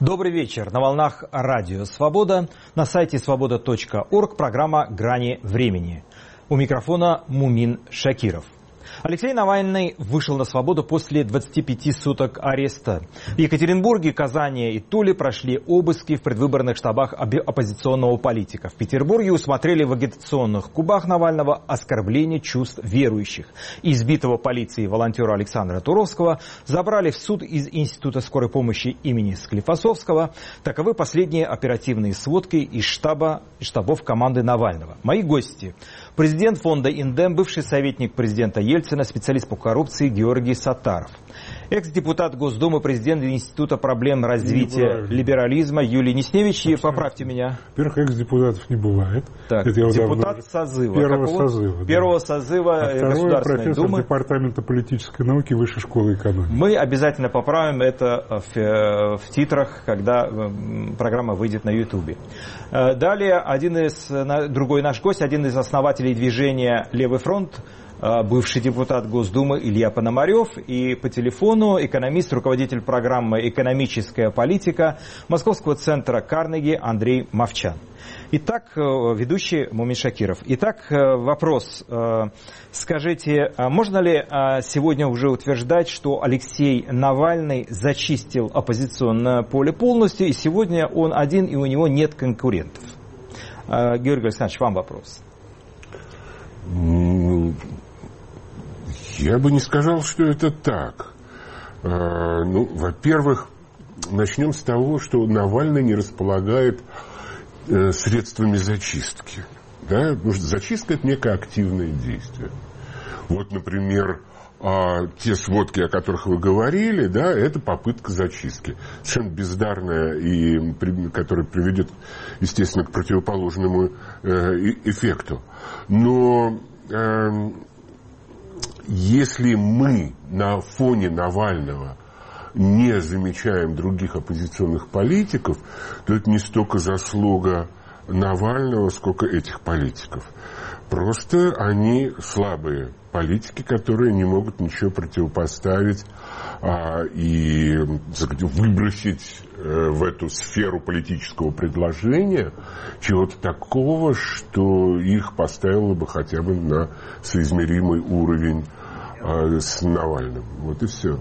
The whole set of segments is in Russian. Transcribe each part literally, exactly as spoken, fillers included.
Добрый вечер. На волнах радио «Свобода». На сайте свобода точка орг программа «Грани времени». У микрофона Мумин Шакиров. Алексей Навальный вышел на свободу после двадцати пяти суток ареста. В Екатеринбурге, Казани и Туле прошли обыски в предвыборных штабах оппозиционного политика. В Петербурге усмотрели в агитационных кубах Навального оскорбление чувств верующих. Избитого полицией волонтера Александра Туровского забрали в суд из Института скорой помощи имени Склифосовского. Таковы последние оперативные сводки из штаба, из штабов команды Навального. Мои гости. Президент фонда «Индем», бывший советник президента Ельцина, специалист по коррупции Георгий Саттаров. Экс-депутат Госдумы, президент Института проблем развития либерализма Юлий Несневич. И поправьте меня. Во-первых, экс-депутатов не бывает. Так, депутат созыва. Первого Какого? созыва. Первого да. созыва а Государственной профессор Думы. Департамента политической науки Высшей школы экономики. Мы обязательно поправим это в, в титрах, когда программа выйдет на Ютубе. Далее, один из, другой наш гость, один из основателей движения «Левый фронт», бывший депутат Госдумы Илья Пономарев, и по телефону экономист, руководитель программы «Экономическая политика» Московского центра Карнеги Андрей Мовчан. Итак, ведущий Мумин Шакиров. Итак, вопрос. Скажите, можно ли сегодня уже утверждать, что Алексей Навальный зачистил оппозиционное поле полностью, и сегодня он один, и у него нет конкурентов? Георгий Александрович, вам вопрос. Я бы не сказал, что это так. Ну, во-первых, начнем с того, что Навальный не располагает средствами зачистки. Да? Потому что зачистка – это некое активное действие. Вот, например, те сводки, о которых вы говорили, да, это попытка зачистки. Совершенно бездарная, и которая приведет, естественно, к противоположному эффекту. Но если мы на фоне Навального не замечаем других оппозиционных политиков, то это не столько заслуга Навального, сколько этих политиков. Просто они слабые политики, которые не могут ничего противопоставить а, и выбросить э, в эту сферу политического предложения чего-то такого, что их поставило бы хотя бы на соизмеримый уровень э, с Навальным. Вот и все.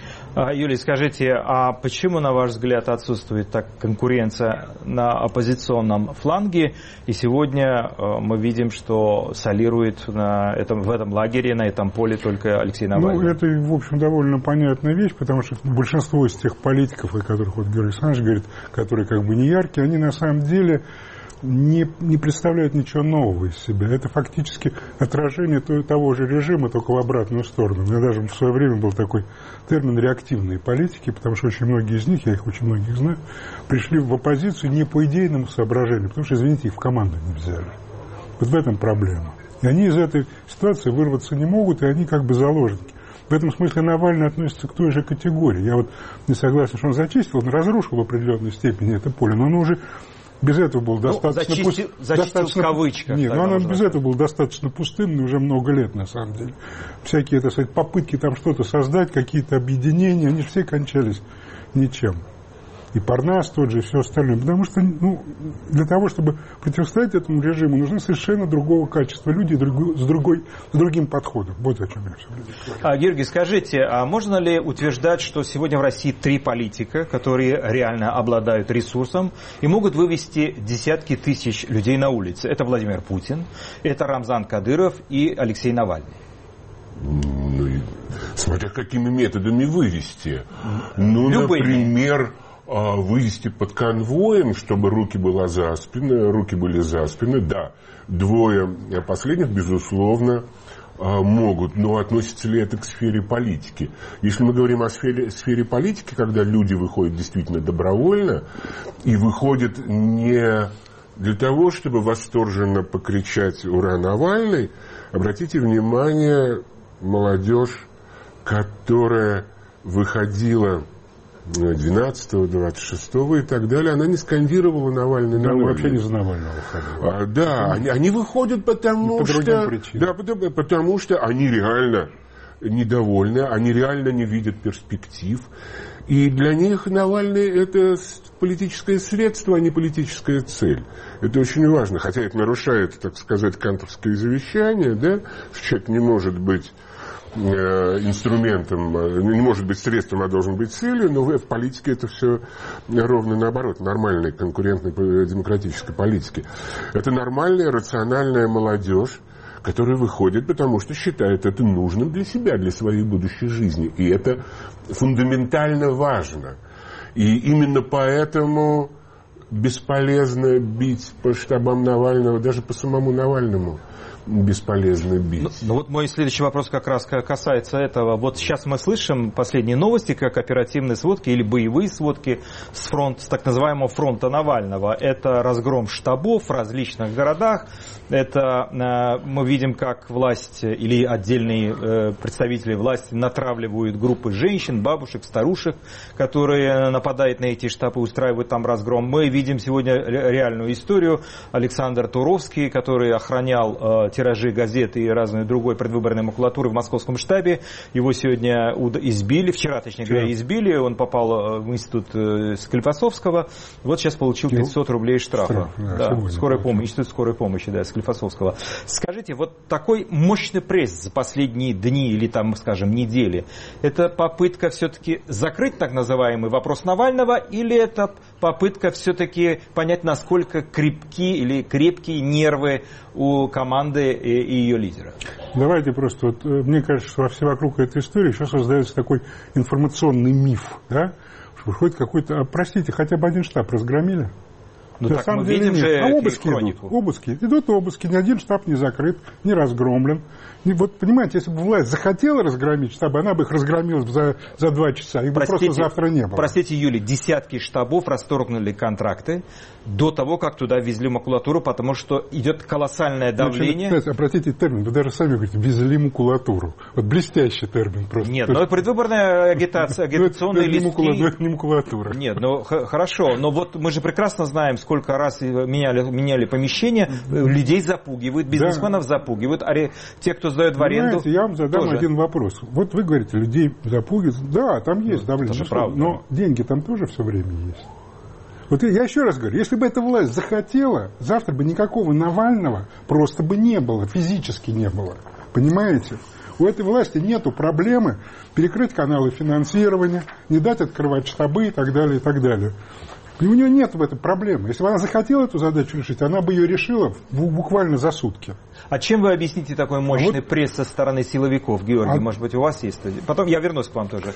Юлий, скажите, а почему, на ваш взгляд, отсутствует так конкуренция на оппозиционном фланге? И сегодня мы видим, что солирует на этом, в этом лагере, на этом поле только Алексей Навальный. Ну, это, в общем, довольно понятная вещь, потому что большинство из тех политиков, о которых вот Георгий Александрович говорит, которые как бы не яркие, они на самом деле не, не представляют ничего нового из себя. Это фактически отражение того же режима, только в обратную сторону. У меня даже в свое время был такой термин «реактивные политики», потому что очень многие из них, я их очень многих знаю, пришли в оппозицию не по идейному соображению, потому что, извините, их в команду не взяли. Вот в этом проблема. И они из этой ситуации вырваться не могут, и они как бы заложники. В этом смысле Навальный относится к той же категории. Я вот не согласен, что он зачистил, он разрушил в определенной степени это поле, но он уже без этого был достаточно... Ну, зачистил, пуст... зачистил достаточно... в кавычках. Нет, он без этого был достаточно пустынный уже много лет, на самом деле. Всякие, так сказать, попытки там что-то создать, какие-то объединения, они же все кончались ничем. И Парнас тот же, и все остальное. Потому что, ну, для того, чтобы противостоять этому режиму, нужны совершенно другого качества люди с, другой, с другим подходом. Вот о чем я все время говорю. А, Георгий, скажите, а можно ли утверждать, что сегодня в России три политика, которые реально обладают ресурсом и могут вывести десятки тысяч людей на улицы? Это Владимир Путин, это Рамзан Кадыров и Алексей Навальный. Ну, смотря какими методами вывести. Ну, Любыми. Например... вывести под конвоем, чтобы руки были за спину, руки были за спину, да, двое последних, безусловно, могут, но относится ли это к сфере политики? Если мы говорим о сфере, сфере политики, когда люди выходят действительно добровольно и выходят не для того, чтобы восторженно покричать «Ура, Навальный», обратите внимание, молодежь, которая выходила двенадцатого, двадцать шестого и так далее, она не скандировала Навальный, да, Навальный. вообще не за Навального выходила. А, да, они, они выходят потому по что... Да, потому, потому что они реально недовольны, они реально не видят перспектив. И для них Навальный – это политическое средство, а не политическая цель. Это очень важно, хотя это нарушает, так сказать, кантовское завещание, да, что человек не может быть э, инструментом, не может быть средством, а должен быть целью, но в политике это все ровно наоборот, нормальной конкурентной демократической политики. Это нормальная, рациональная молодежь, который выходит, потому что считает это нужным для себя, для своей будущей жизни. И это фундаментально важно. И именно поэтому бесполезно бить по штабам Навального, даже по самому Навальному бесполезно бить. Ну, ну вот мой следующий вопрос как раз касается этого. Вот сейчас мы слышим последние новости, как оперативные сводки или боевые сводки с, фронт, с так называемого фронта Навального. Это разгром штабов в различных городах. Это э, мы видим, как власть или отдельные э, представители власти натравливают группы женщин, бабушек, старушек, которые нападают на эти штабы, устраивают там разгром. Мы видим сегодня реальную историю. Александр Туровский, который охранял э, тиражи газеты и разной другой предвыборной макулатуры в московском штабе. Его сегодня избили, вчера, точнее говоря, избили. Он попал в институт Склифосовского. Вот сейчас получил пятьсот рублей штрафа. Штраф, да, да, скорая помощь, институт скорой помощи, да, Склифосовского. Скажите, вот такой мощный пресс за последние дни или там, скажем, недели, это попытка все-таки закрыть так называемый вопрос Навального, или это попытка все-таки понять, насколько крепки или крепкие нервы у команды и ее лидера? Давайте просто, вот, мне кажется, что во все вокруг этой истории сейчас создается такой информационный миф, да, что выходит какой-то, а, простите, хотя бы один штаб разгромили? Ну так мы видим нет. же а обыски идут, обыски. Идут обыски, ни один штаб не закрыт, не разгромлен. И вот, понимаете, если бы власть захотела разгромить штабы, она бы их разгромила за, за два часа. Их бы просто завтра не было. Простите, Юлий, десятки штабов расторгнули контракты до того, как туда везли макулатуру, потому что идет колоссальное давление. Значит, обратите термин, вы даже сами говорите, везли макулатуру. Вот блестящий термин просто. Нет, но предвыборная агитация, агитационные листки. Это не макулатура. Нет, ну хорошо, но вот мы же прекрасно знаем, сколько раз меняли, меняли помещения, людей запугивают, бизнесменов запугивают, а те, кто сдает в аренду. Знаете, я вам задам тоже один вопрос. Вот вы говорите, людей запугивают. Да, там есть давление. Это же правда. Но деньги там тоже все время есть. Вот я еще раз говорю, если бы эта власть захотела, завтра бы никакого Навального просто бы не было, физически не было. Понимаете? У этой власти нету проблемы перекрыть каналы финансирования, не дать открывать штабы и так далее, и так далее. И у нее нет в этом проблемы. Если бы она захотела эту задачу решить, она бы ее решила буквально за сутки. А чем вы объясните такой мощный а вот... пресс со стороны силовиков, Георгий? А... Может быть, у вас есть? Потом я вернусь к вам тоже.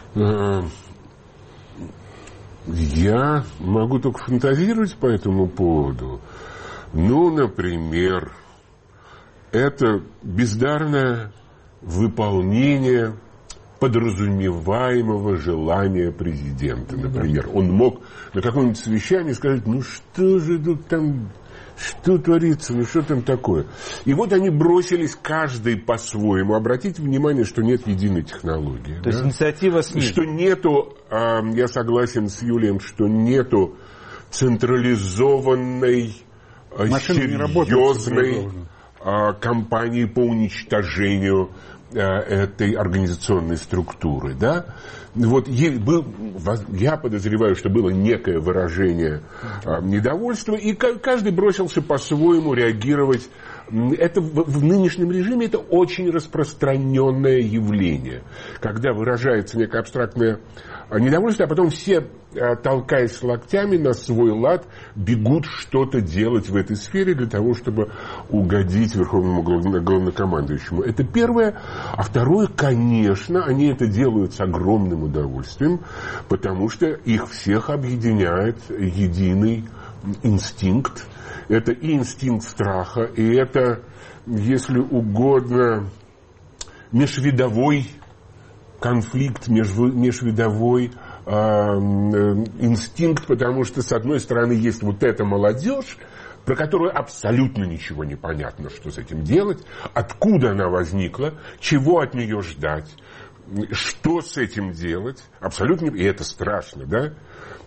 Я могу только фантазировать по этому поводу. Ну, например, это бездарное выполнение подразумеваемого желания президента, например. Он мог на каком-нибудь совещании сказать, ну что же тут там, что творится, ну что там такое. И вот они бросились каждый по-своему. Обратите внимание, что нет единой технологии. То да? есть инициатива снизу. Что нету, э, я согласен с Юлием, что нету централизованной, э, серьезной э, кампании по уничтожению этой организационной структуры, да? Вот был, я подозреваю, что было некое выражение недовольства, и каждый бросился по-своему реагировать. Это в нынешнем режиме это очень распространенное явление, когда выражается некое абстрактное недовольство, а потом все, толкаясь локтями на свой лад, бегут что-то делать в этой сфере для того, чтобы угодить верховному главнокомандующему. Это первое. А второе, конечно, они это делают с огромным удовольствием, потому что их всех объединяет единый инстинкт. Это и инстинкт страха, и это, если угодно, межвидовой конфликт, межвидовой э, инстинкт, потому что, с одной стороны, есть вот эта молодежь, про которую абсолютно ничего не понятно, что с этим делать, откуда она возникла, чего от нее ждать, что с этим делать, абсолютно, и это страшно, да?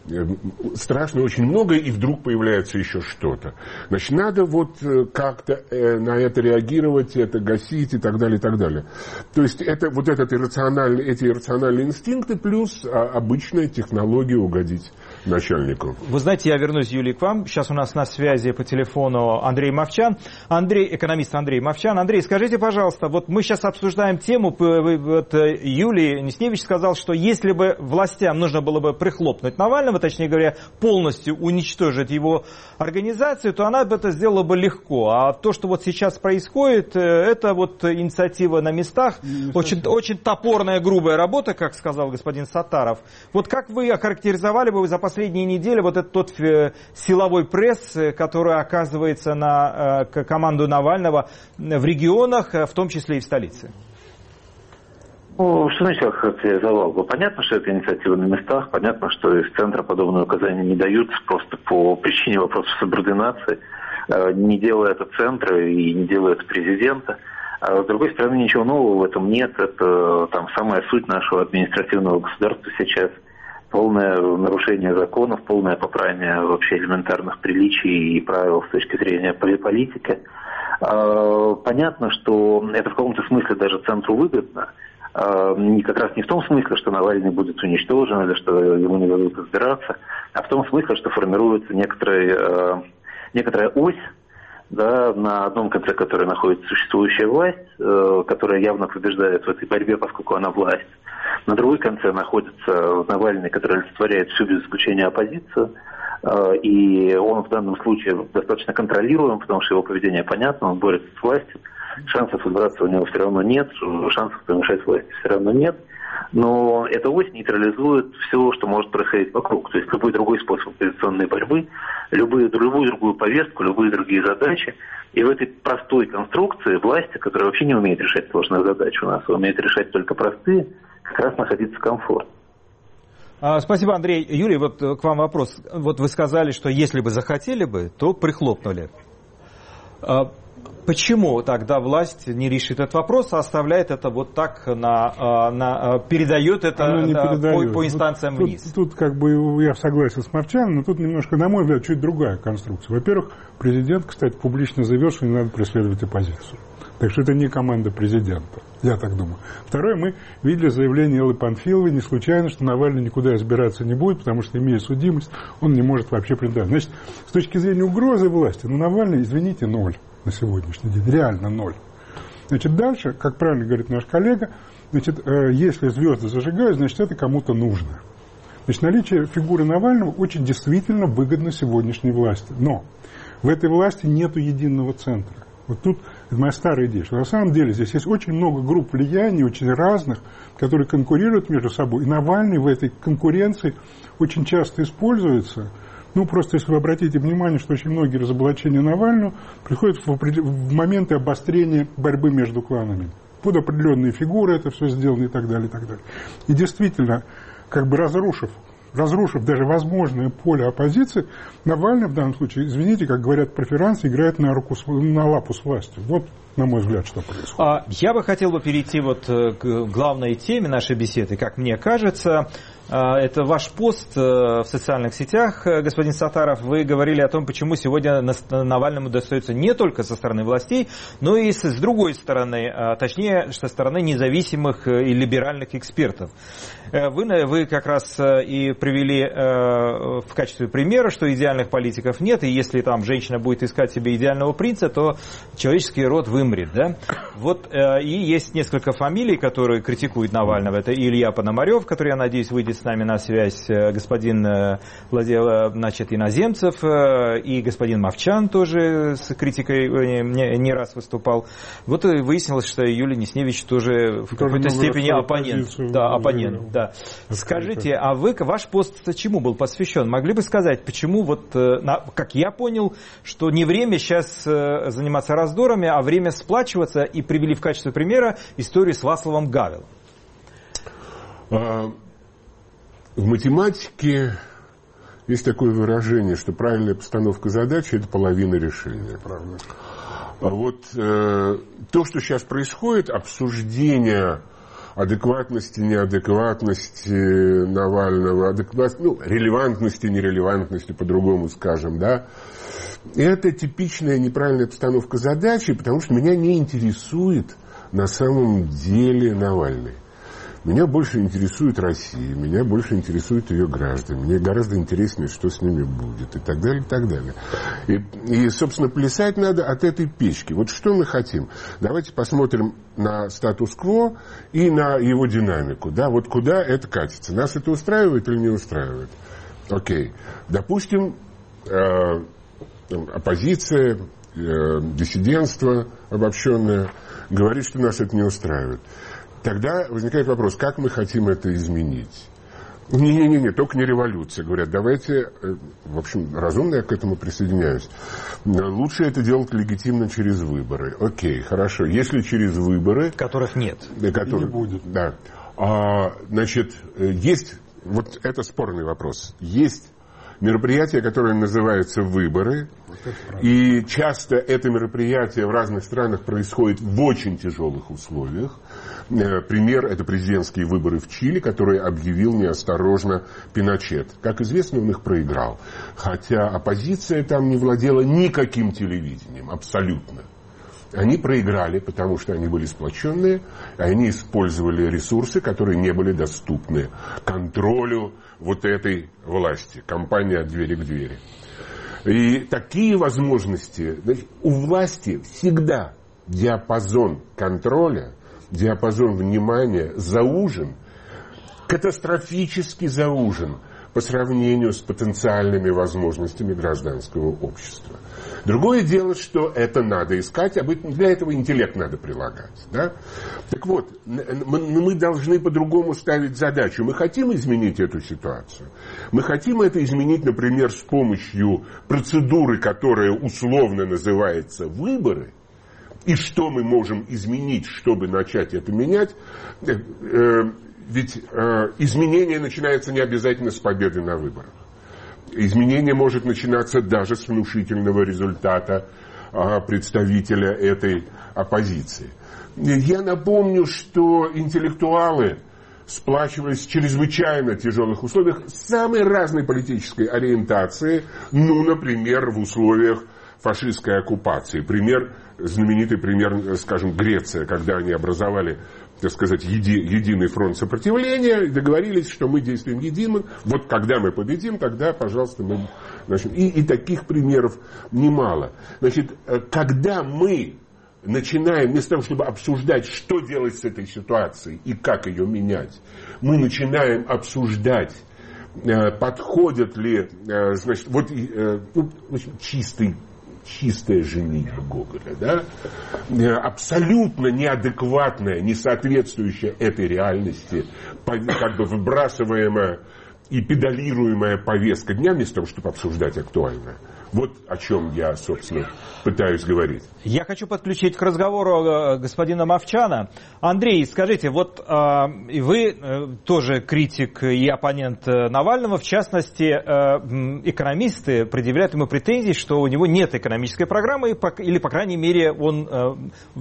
страшно очень много, и вдруг появляется еще что-то. Значит, надо вот как-то на это реагировать, это гасить и так далее, и так далее. То есть это вот этот иррациональный, эти иррациональные инстинкты плюс обычная технология угодить начальнику. Вы знаете, я вернусь, Юлий, к вам. Сейчас у нас на связи по телефону Андрей Мовчан. Андрей, экономист Андрей Мовчан. Андрей, скажите, пожалуйста, вот мы сейчас обсуждаем тему, вот Юлий Несневич сказал, что если бы властям нужно было бы прихлопнуть Навального, точнее говоря, полностью уничтожить его организацию, то она бы это сделала бы легко. А то, что вот сейчас происходит, это вот инициатива на местах, очень, очень топорная, грубая работа, как сказал господин Саттаров. Вот как вы охарактеризовали бы за последние недели вот этот тот силовой пресс, который оказывается на команду Навального в регионах, в том числе и в столице? Ну, что значит охарактеризовал бы? Понятно, что это инициатива на местах, понятно, что из центра подобные указания не дают просто по причине вопроса субординации, не делая это центра и не делая это президента. А с другой стороны, ничего нового в этом нет. Это там самая суть нашего административного государства сейчас. Полное нарушение законов, полное попрание вообще элементарных приличий и правил с точки зрения политики. Понятно, что это в каком-то смысле даже центру выгодно. Как раз не в том смысле, что Навальный будет уничтожен или что ему не дадут избираться, а в том смысле, что формируется некоторая, некоторая ось, да, на одном конце которой находится существующая власть, которая явно побеждает в этой борьбе, поскольку она власть. На другой конце находится Навальный, который олицетворяет всю без исключения оппозицию, и он в данном случае достаточно контролируем, потому что его поведение понятно, он борется с властью, шансов избраться у него все равно нет, шансов помешать власти все равно нет, но эта ось нейтрализует все, что может происходить вокруг, то есть любой другой способ оппозиционной борьбы, любые, любую другую повестку, любые другие задачи, и в этой простой конструкции власти, которая вообще не умеет решать сложные задачи у нас, а умеет решать только простые, как раз находиться комфорт. Спасибо, Андрей. Юрий, вот к вам вопрос. Вот вы сказали, что если бы захотели бы, то прихлопнули. Почему тогда власть не решит этот вопрос, а оставляет это вот так, на, на, передает это на, передает. По, по инстанциям тут, вниз? Тут, тут как бы я согласен с Мовчаном, но тут немножко, на мой взгляд, чуть другая конструкция. Во-первых, президент, кстати, публично заявил, что не надо преследовать оппозицию. Так что это не команда президента, я так думаю. Второе, мы видели заявление Эллы Панфиловой, не случайно, что Навальный никуда избираться не будет, потому что, имея судимость, он не может вообще претендовать. Значит, с точки зрения угрозы власти, ну, Навальный, извините, ноль на сегодняшний день, реально ноль. Значит, дальше, как правильно говорит наш коллега, значит, если звезды зажигают, значит, это кому-то нужно. Значит, наличие фигуры Навального очень действительно выгодно сегодняшней власти. Но в этой власти нету единого центра. Вот тут это моя старая идея, что на самом деле здесь есть очень много групп влияний, очень разных, которые конкурируют между собой. И Навальный в этой конкуренции очень часто используется. Ну, просто если вы обратите внимание, что очень многие разоблачения Навального приходят в, в моменты обострения борьбы между кланами. Под определенные фигуры это все сделано и так далее, и так далее. И действительно, как бы разрушив, разрушив даже возможное поле оппозиции, Навальный в данном случае, извините, как говорят проферансы, играет на, руку, на лапу с властью. Вот, на мой взгляд, что происходит. Я бы хотел бы перейти вот к главной теме нашей беседы, как мне кажется. Это ваш пост в социальных сетях, господин Саттаров. Вы говорили о том, почему сегодня Навальному достается не только со стороны властей, но и с другой стороны, точнее, со стороны независимых и либеральных экспертов. Вы, вы как раз и привели в качестве примера, что идеальных политиков нет, и если там женщина будет искать себе идеального принца, то человеческий род вымрет. Да? Вот, и есть несколько фамилий, которые критикуют Навального. Это Илья Пономарев, который, я надеюсь, выйдет с нами на связь, господин Владимир, значит, Иноземцев, и господин Мовчан тоже с критикой не, не раз выступал. Вот выяснилось, что Юлия Несневич тоже в какой-то степени оппонент. Да, оппонент, да. Скажите, а вы, ваш пост чему был посвящен? Могли бы сказать, почему, вот, как я понял, что не время сейчас заниматься раздорами, а время сплачиваться, и привели в качестве примера историю с Вацлавом Гавелом? В математике есть такое выражение, что правильная постановка задачи – это половина решения. Правда. А вот э, то, что сейчас происходит, обсуждение адекватности, неадекватности Навального, адекватности, ну, релевантности, нерелевантности, по-другому скажем, да. Это типичная неправильная постановка задачи, потому что меня не интересует на самом деле Навальный. Меня больше интересует Россия, меня больше интересуют ее граждане, мне гораздо интереснее, что с ними будет, и так далее, и так далее. И, и, собственно, плясать надо от этой печки. Вот что мы хотим? Давайте посмотрим на статус-кво и на его динамику. Да, вот куда это катится? Нас это устраивает или не устраивает? Окей. Допустим, э, оппозиция, э, диссидентство обобщенное говорит, что нас это не устраивает. Тогда возникает вопрос, как мы хотим это изменить? Не-не-не, только не революция. Говорят, давайте, в общем, разумно я к этому присоединяюсь. Лучше это делать легитимно через выборы. Окей, хорошо. Если через выборы... Которых нет. Которых, не будет. Да. А, значит, есть... Вот это спорный вопрос. Есть мероприятие, которое называется выборы. И часто это мероприятие в разных странах происходит в очень тяжелых условиях. Пример – это президентские выборы в Чили, которые объявил неосторожно Пиночет. Как известно, он их проиграл. Хотя оппозиция там не владела никаким телевидением, абсолютно. Они проиграли, потому что они были сплоченные, они использовали ресурсы, которые не были доступны контролю вот этой власти. Кампания от двери к двери. И такие возможности, значит, у власти всегда диапазон контроля, диапазон внимания заужен, катастрофически заужен по сравнению с потенциальными возможностями гражданского общества. Другое дело, что это надо искать, а для этого интеллект надо прилагать. Да? Так вот, мы должны по-другому ставить задачу. Мы хотим изменить эту ситуацию. Мы хотим это изменить, например, с помощью процедуры, которая условно называется выборы. И что мы можем изменить, чтобы начать это менять? Ведь изменение начинается не обязательно с победы на выборах. Изменение может начинаться даже с внушительного результата представителя этой оппозиции. Я напомню, что интеллектуалы сплачивались в чрезвычайно тяжелых условиях самой разной политической ориентации, ну, например, в условиях фашистской оккупации. Пример, знаменитый пример, скажем, Греция, когда они образовали, так сказать, еди, единый фронт сопротивления, и договорились, что мы действуем едино. Вот когда мы победим, тогда, пожалуйста, мы начнем. И, и таких примеров немало. Значит, когда мы начинаем, вместо того, чтобы обсуждать, что делать с этой ситуацией и как ее менять, мы начинаем обсуждать, подходят ли, значит, вот ну, чистый чистая женитьба Гоголя, да? Абсолютно неадекватная, не соответствующая этой реальности, как бы выбрасываемая и педалируемая повестка дня, вместо того, чтобы обсуждать актуальное. Вот о чем я, собственно, пытаюсь говорить. Я хочу подключить к разговору господина Мовчана. Андрей, скажите, вот э, вы э, тоже критик и оппонент Навального, в частности, э, экономисты предъявляют ему претензии, что у него нет экономической программы, или, по крайней мере, он э,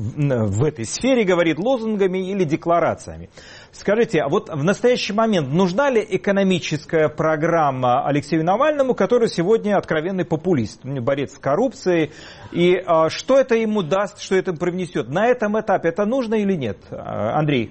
в этой сфере говорит лозунгами или декларациями. Скажите, а вот в настоящий момент нужна ли экономическая программа Алексею Навальному, который сегодня откровенный популист, борец с коррупцией, и а, что это ему даст, что это ему привнесет? На этом этапе это нужно или нет, Андрей?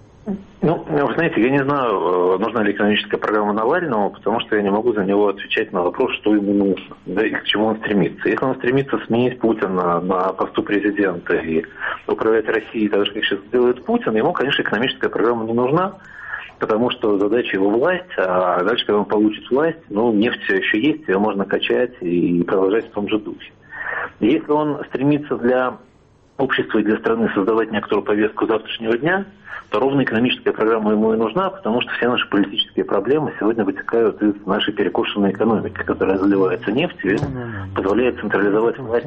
Ну, вы знаете, я не знаю, нужна ли экономическая программа Навального, потому что я не могу за него отвечать на вопрос, что ему нужно, да, и к чему он стремится. Если он стремится сменить Путина на посту президента и управлять Россией так же, как сейчас делает Путин, ему, конечно, экономическая программа не нужна, потому что задача его власть, а дальше, когда он получит власть, ну, нефть все еще есть, ее можно качать и продолжать в том же духе. Если он стремится для общества и для страны создавать некоторую повестку завтрашнего дня, то ровно экономическая программа ему и нужна, потому что все наши политические проблемы сегодня вытекают из нашей перекошенной экономики, которая заливается нефтью и позволяет централизовать власть.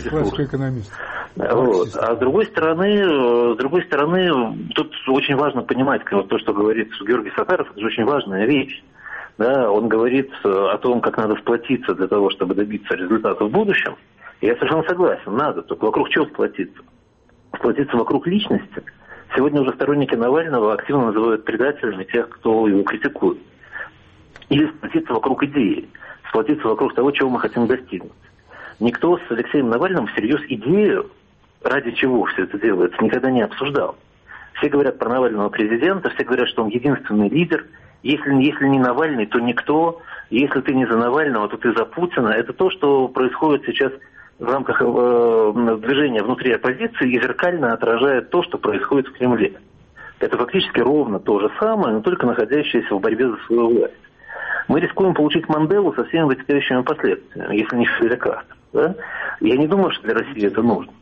Вот. А с другой стороны, с другой стороны, тут очень важно понимать, вот то, что говорит Георгий Сахаров, это же очень важная вещь. Да, он говорит о том, как надо сплотиться для того, чтобы добиться результата в будущем. И я совершенно согласен, надо, только вокруг чего сплотиться? Сплотиться вокруг личности, Сегодня уже сторонники Навального активно называют предателями тех, кто его критикует. Или сплотиться вокруг идеи, сплотиться вокруг того, чего мы хотим достигнуть. Никто с Алексеем Навальным всерьез идею, ради чего все это делается, никогда не обсуждал. Все говорят про Навального президента, все говорят, что он единственный лидер. Если, если не Навальный, то никто. Если ты не за Навального, то ты за Путина. Это то, что происходит сейчас в рамках э, движения внутри оппозиции и зеркально отражает то, что происходит в Кремле. Это фактически ровно то же самое, но только находящееся в борьбе за свою власть. Мы рискуем получить Манделу со всеми вытекающими последствиями, если не Фиделя Кастро. Да? Я не думаю, что для России это нужно.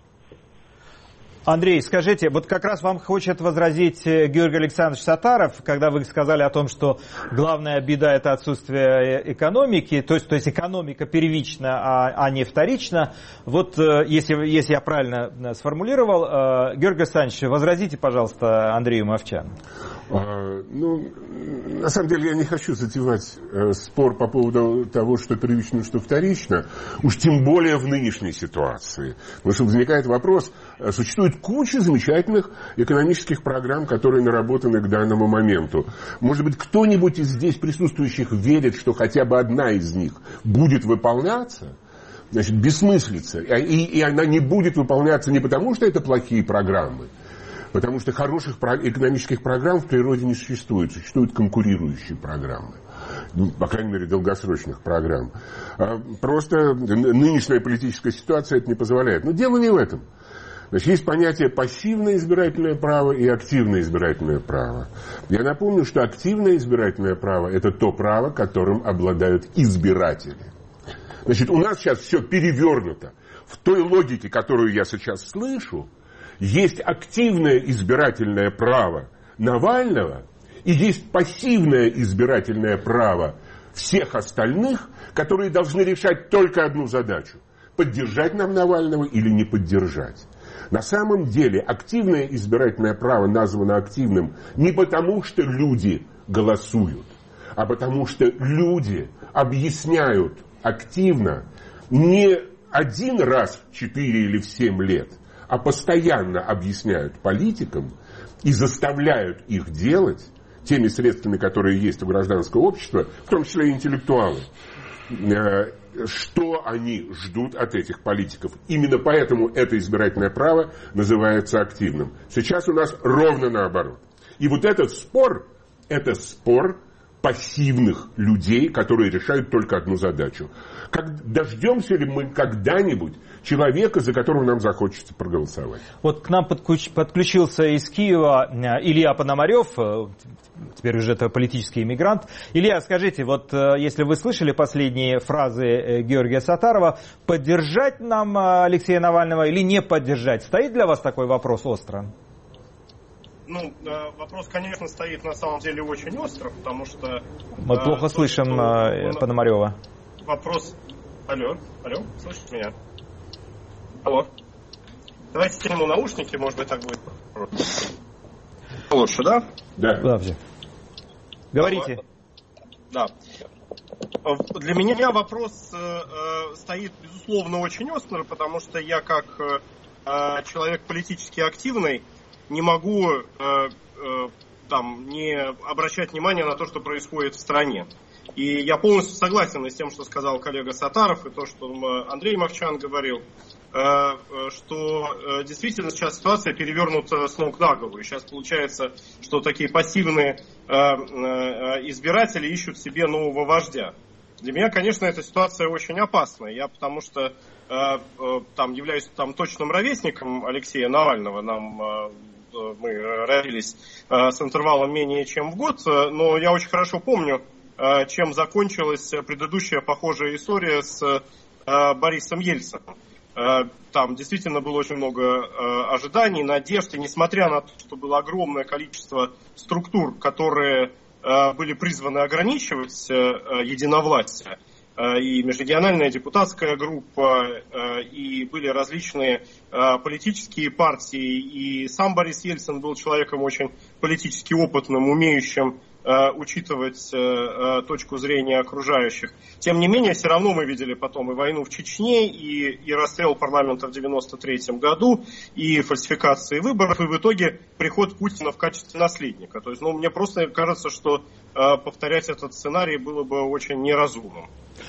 Андрей, скажите, вот как раз вам хочет возразить Георгий Александрович Саттаров, когда вы сказали о том, что главная беда – это отсутствие экономики, то есть, то есть экономика первична, а, а не вторична. Вот если, если я правильно сформулировал, Георгий Александрович, возразите, пожалуйста, Андрею Мовчану. А, ну, на самом деле я не хочу затевать э, спор по поводу того, что первично, что вторично, уж тем более в нынешней ситуации. Потому что возникает вопрос, существует куча замечательных экономических программ, которые наработаны к данному моменту. Может быть, кто-нибудь из здесь присутствующих верит, что хотя бы одна из них будет выполняться? Значит, бессмыслица. И, и она не будет выполняться не потому, что это плохие программы, потому что хороших экономических программ в природе не существует. Существуют конкурирующие программы. Ну, по крайней мере, долгосрочных программ. Просто нынешняя политическая ситуация это не позволяет. Но дело не в этом. Значит, есть понятие пассивное избирательное право и активное избирательное право. Я напомню, что активное избирательное право – это то право, которым обладают избиратели. Значит, у нас сейчас все перевернуто. В той логике, которую я сейчас слышу, есть активное избирательное право Навального и есть пассивное избирательное право всех остальных, которые должны решать только одну задачу – поддержать нам Навального или не поддержать. На самом деле активное избирательное право названо активным не потому, что люди голосуют, а потому что люди объясняют активно не один раз в четыре или в семь лет, а постоянно объясняют политикам и заставляют их делать теми средствами, которые есть у гражданского общества, в том числе и интеллектуалы, что они ждут от этих политиков. Именно поэтому это избирательное право называется активным. Сейчас у нас ровно наоборот. И вот этот спор, это спор пассивных людей, которые решают только одну задачу. Как, дождемся ли мы когда-нибудь человека, за которого нам захочется проголосовать? Вот к нам подключ, подключился из Киева Илья Пономарев, теперь уже это политический иммигрант. Илья, скажите, вот если вы слышали последние фразы Георгия Саттарова, поддержать нам Алексея Навального или не поддержать? Стоит для вас такой вопрос остро? Ну, вопрос, конечно, стоит на самом деле очень остро, потому что... Мы а, плохо то, слышим что... Пономарева. Вопрос... Алло, алло, слышите меня? Алло. Давайте сниму наушники, может быть, так будет лучше, да? Да. Да. Говорите. Да. Для меня вопрос э, стоит, безусловно, очень остро, потому что я, как э, человек политически активный, не могу э, э, там, не обращать внимания на то, что происходит в стране. И я полностью согласен с тем, что сказал коллега Саттаров, и то, что Андрей Мовчан говорил, э, что э, действительно сейчас ситуация перевернута с ног на голову. И сейчас получается, что такие пассивные э, э, избиратели ищут себе нового вождя. Для меня, конечно, эта ситуация очень опасная. Я потому что э, э, там, являюсь там, точным ровесником Алексея Навального. Нам... Э, Мы родились э, с интервалом менее чем в год, но я очень хорошо помню, э, чем закончилась предыдущая похожая история с э, Борисом Ельциным. Э, там действительно было очень много э, ожиданий, надежд, и несмотря на то, что было огромное количество структур, которые э, были призваны ограничивать э, единовластие, и межрегиональная депутатская группа, и были различные политические партии, и сам Борис Ельцин был человеком очень политически опытным, умеющим учитывать точку зрения окружающих. Тем не менее, все равно мы видели потом и войну в Чечне, и, и расстрел парламента в девяносто третьем году, и фальсификации выборов, и в итоге приход Путина в качестве наследника. То есть, ну, мне просто кажется, что повторять этот сценарий было бы очень неразумным.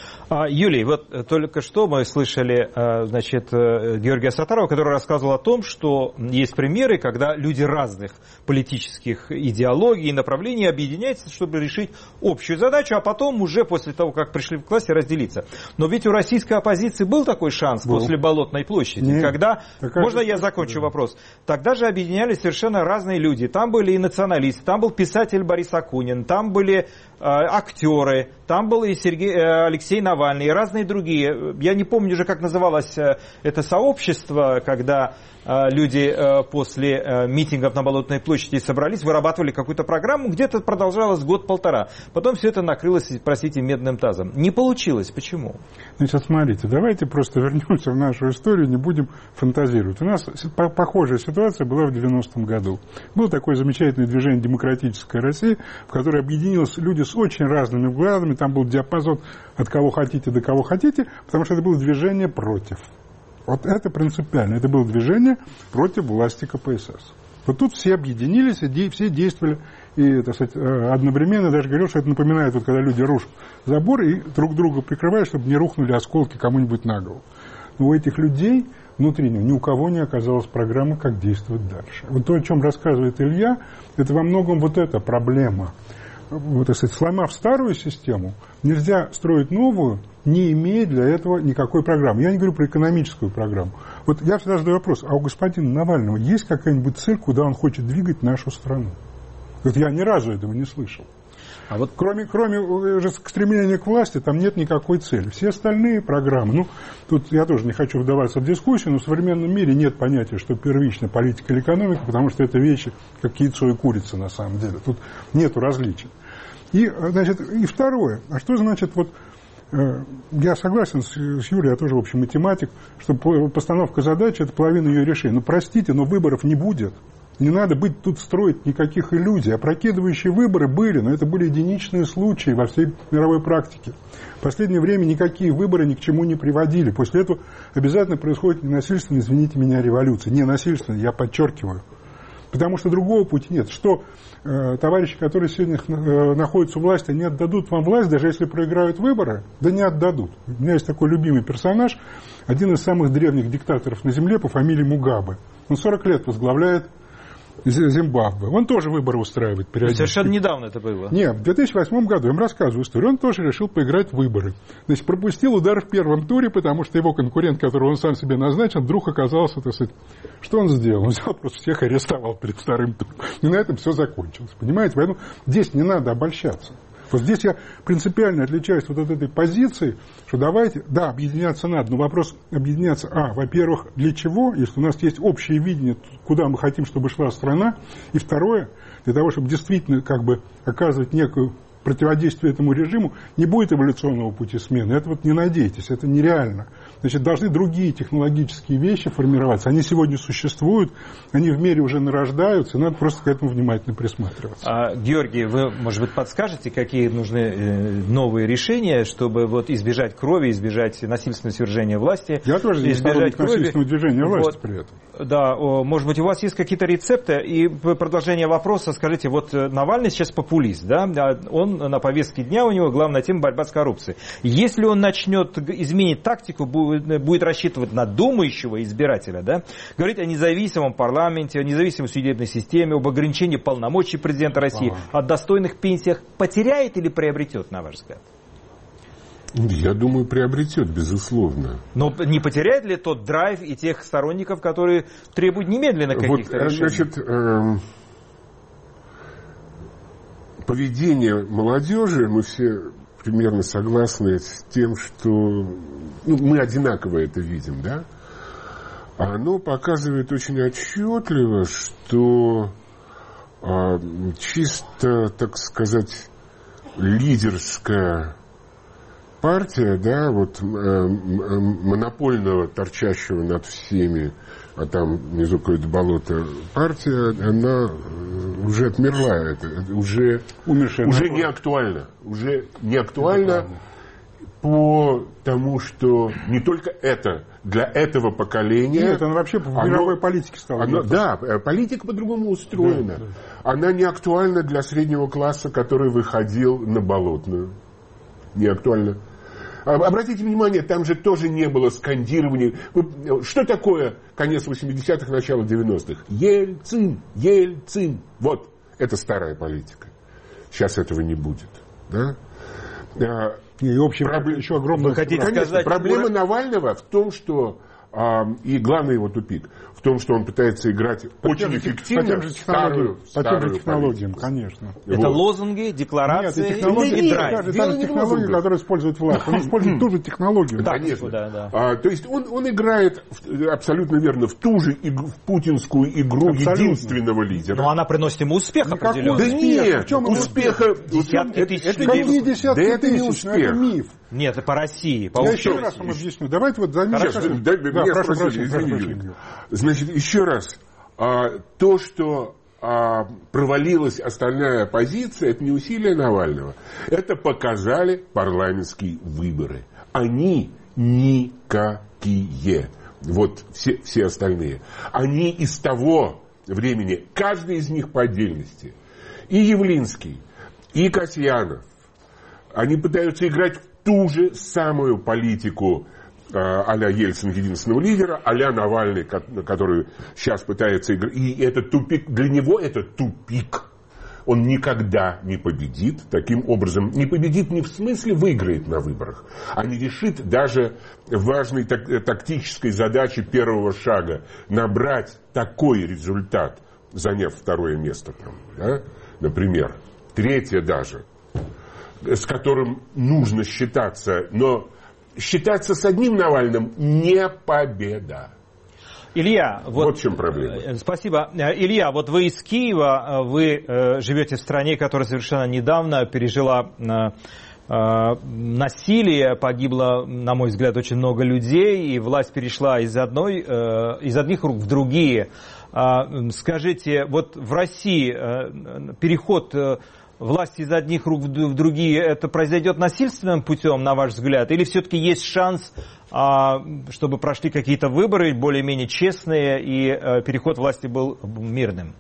Юлий, вот только что мы слышали, значит, Георгия Саттарова, который рассказывал о том, что есть примеры, когда люди разных политических идеологий и направлений объединяются, чтобы решить общую задачу, а потом уже после того, как пришли к власти, разделиться. Но ведь у российской оппозиции был такой шанс был. После Болотной площади, Нет, когда... Можно я закончу да. вопрос? Тогда же объединялись совершенно разные люди. Там были и националисты, там был писатель Борис Акунин, там были э, актеры, там был и Сергей, э, Алексей Навальный, и разные другие. Я не помню уже, как называлось это сообщество, когда люди после митингов на Болотной площади собрались, вырабатывали какую-то программу, где-то продолжалось год-полтора. Потом все это накрылось, простите, медным тазом. Не получилось. Почему? Значит, смотрите, давайте просто вернемся в нашу историю, не будем фантазировать. У нас похожая ситуация была в девяностом году. Было такое замечательное движение «Демократическая Россия», в которой объединились люди с очень разными взглядами. Там был диапазон от кого хотите до кого хотите, потому что это было движение против. Вот это принципиально. Это было движение против власти ка пэ эс эс. Вот тут все объединились, и все действовали и, так сказать, одновременно. Даже говорил, что это напоминает, вот, когда люди рушат забор и друг друга прикрывают, чтобы не рухнули осколки кому-нибудь на голову. Но у этих людей внутри них ни у кого не оказалась программы, как действовать дальше. Вот то, о чем рассказывает Илья, это во многом вот эта проблема. Вот, так сказать, сломав старую систему, нельзя строить новую, не имея для этого никакой программы. Я не говорю про экономическую программу. Вот я всегда задаю вопрос, а у господина Навального есть какая-нибудь цель, куда он хочет двигать нашу страну? Вот я ни разу этого не слышал. А вот кроме, кроме стремления к власти, там нет никакой цели. Все остальные программы, ну, тут я тоже не хочу вдаваться в дискуссию, но в современном мире нет понятия, что первично политика или экономика, потому что это вещи, как яйцо и курица на самом деле. Тут нету различий. И, значит, и второе, а что значит, вот, э, я согласен с, с Юлией, я тоже, в общем, математик, что постановка задачи – это половина ее решения. Ну, простите, но выборов не будет. Не надо быть тут строить никаких иллюзий. Опрокидывающие выборы были, но это были единичные случаи во всей мировой практике. В последнее время никакие выборы ни к чему не приводили. После этого обязательно происходит ненасильственная, извините меня, революция. Не насильственная, я подчеркиваю. Потому что другого пути нет. Что э, товарищи, которые сегодня э, находятся у власти, они отдадут вам власть, даже если проиграют выборы? Да не отдадут. У меня есть такой любимый персонаж, один из самых древних диктаторов на земле по фамилии Мугабе. Он сорок лет возглавляет Зимбабве. Он тоже выборы устраивает периодически. Совершенно недавно это было. Нет, в две тысячи восьмом году, я вам рассказываю историю, он тоже решил поиграть в выборы. Значит, пропустил удар в первом туре, потому что его конкурент, которого он сам себе назначил, вдруг оказался, так сказать, что он сделал? Он взял, просто всех арестовал перед вторым туром. И на этом все закончилось. Понимаете? Поэтому здесь не надо обольщаться. Вот здесь я принципиально отличаюсь вот от этой позиции, что давайте, да, объединяться надо, но вопрос объединяться, а, во-первых, для чего, если у нас есть общее видение, куда мы хотим, чтобы шла страна, и второе, для того, чтобы действительно как бы оказывать некую противодействие этому режиму, не будет эволюционного пути смены. Это вот не надейтесь, это нереально. Значит, должны другие технологические вещи формироваться. Они сегодня существуют, они в мире уже нарождаются, и надо просто к этому внимательно присматриваться. А, Георгий, вы, может быть, подскажете, какие нужны новые решения, чтобы вот избежать крови, избежать насильственного свержения власти? Я тоже не сторонник насильственного движения власти вот, при этом. Да, может быть, у вас есть какие-то рецепты? И продолжение вопроса, скажите, вот Навальный сейчас популист, да? Он на повестке дня, у него главная тема борьба с коррупцией. Если он начнет изменить тактику, будет, будет рассчитывать на думающего избирателя, да? Говорить о независимом парламенте, о независимой судебной системе, об ограничении полномочий президента России, а. о достойных пенсиях, потеряет или приобретет, на ваш взгляд? Я думаю, приобретет, безусловно. Но не потеряет ли тот драйв и тех сторонников, которые требуют немедленно каких-то вот, решений? Значит, э, поведение молодежи, мы все примерно согласны с тем, что ну, мы одинаково это видим, да? Оно показывает очень отчетливо, что э, чисто, так сказать, лидерская партия, да, вот э, монопольного, торчащего над всеми, а там внизу какое-то болото, партия, она уже отмерла, это, это уже, Умершая уже наука. не актуально. Уже не актуально потому, что не только это, для этого поколения... Нет, она вообще в оно, мировой политике стала. Оно, да, политика по-другому устроена. Да, да. Она не актуальна для среднего класса, который выходил на Болотную. Не актуальна. Обратите внимание, там же тоже не было скандирования. Что такое конец восьмидесятых, начало девяностых? Ельцин, Ельцин. Вот, это старая политика. Сейчас этого не будет. Да? И общем, Проблем... еще огромное... Вы хотите Конечно, сказать... проблема Навального в том, что... А, и главный его тупик в том, что он пытается играть по очень же, эффективно по тем же старую, по тем же технологиям, политику. конечно. Это Вот. лозунги, декларации. Нет, технологии, и драйв. это та же технология, которую использует власть. Он использует ту же технологию. Да, конечно. Да, да. А, то есть он, он играет в, абсолютно верно в ту же игру, в путинскую игру абсолютно. Единственного лидера. Но она приносит ему успех Никакой определенный. Да успех. нет, В чем успеха... Десятки это, тысяч это, людей. Какие десятки да это не тысяч? успех. Это миф. Нет, это по России. По Я общей еще раз вам объясню. Давайте вот заметим. Сейчас, дай, да, меня прошу спросили, прощения, извини, прошу Юрий. прощения. Значит, еще раз. А, то, что а, провалилась остальная оппозиция, это не усилия Навального. Это показали парламентские выборы. Они никакие. Вот все, все остальные. Они из того времени, каждый из них по отдельности. И Явлинский, и Касьянов. Они пытаются играть в ту же самую политику э, а-ля Ельцин, единственного лидера, а-ля Навальный, который сейчас пытается играть. И это тупик. Для него это тупик. Он никогда не победит таким образом. Не победит не в смысле выиграет на выборах, а не решит даже важной так, тактической задачи первого шага. Набрать такой результат, заняв второе место, там, да, например. Третье даже, с которым нужно считаться. Но считаться с одним Навальным не победа. Илья, вот, вот в чем проблема. Спасибо. Илья, вот вы из Киева, вы э, живете в стране, которая совершенно недавно пережила э, э, насилие, погибло, на мой взгляд, очень много людей, и власть перешла из, одной, э, из одних рук в другие. Э, скажите, вот в России э, переход... Э, власти из одних рук в другие, это произойдет насильственным путем, на ваш взгляд? Или все-таки есть шанс, чтобы прошли какие-то выборы более-менее честные и переход власти был мирным?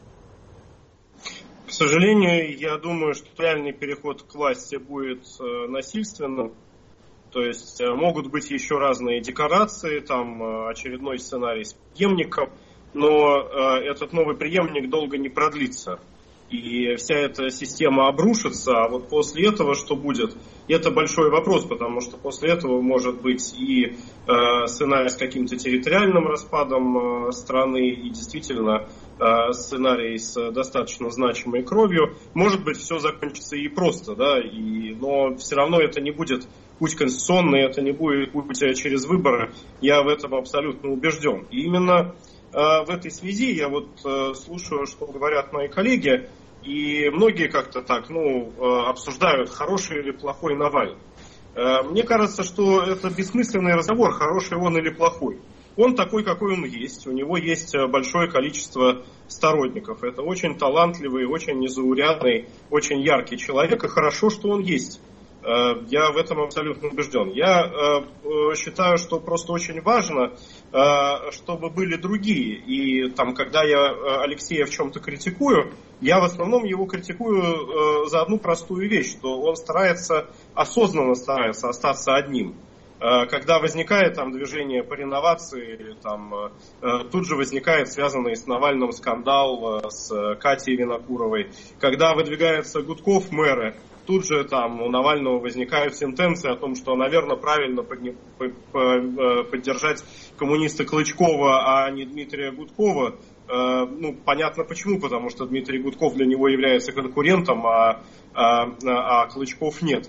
К сожалению, я думаю, что реальный переход к власти будет насильственным. То есть могут быть еще разные декорации, там очередной сценарий с преемником, но этот новый преемник долго не продлится. И вся эта система обрушится, а вот после этого что будет? Это большой вопрос, потому что после этого может быть и э, сценарий с каким-то территориальным распадом э, страны, и действительно э, сценарий с достаточно значимой кровью. Может быть, все закончится и просто, да, и, но все равно это не будет путь конституционный, это не будет путь через выборы. Я в этом абсолютно убежден. И именно э, в этой связи я вот э, слушаю, что говорят мои коллеги. И многие как-то так, ну, обсуждают, хороший или плохой Навальный. Мне кажется, что это бессмысленный разговор, хороший он или плохой. Он такой, какой он есть. У него есть большое количество сторонников. Это очень талантливый, очень незаурядный, очень яркий человек. И хорошо, что он есть. Я в этом абсолютно убежден. Я считаю, что просто очень важно, чтобы были другие. И там, когда я Алексея в чем-то критикую, я в основном его критикую за одну простую вещь, что он старается, осознанно старается остаться одним. Когда возникает там движение по реновации, там, тут же возникает связанный с Навальным скандал с Катей Винокуровой. Когда выдвигается Гудков мэры, тут же там у Навального возникают сентенции о том, что, наверное, правильно подни- поддержать коммуниста Клычкова, а не Дмитрия Гудкова. Ну, понятно почему, потому что Дмитрий Гудков для него является конкурентом, а, а, а Клычков нет.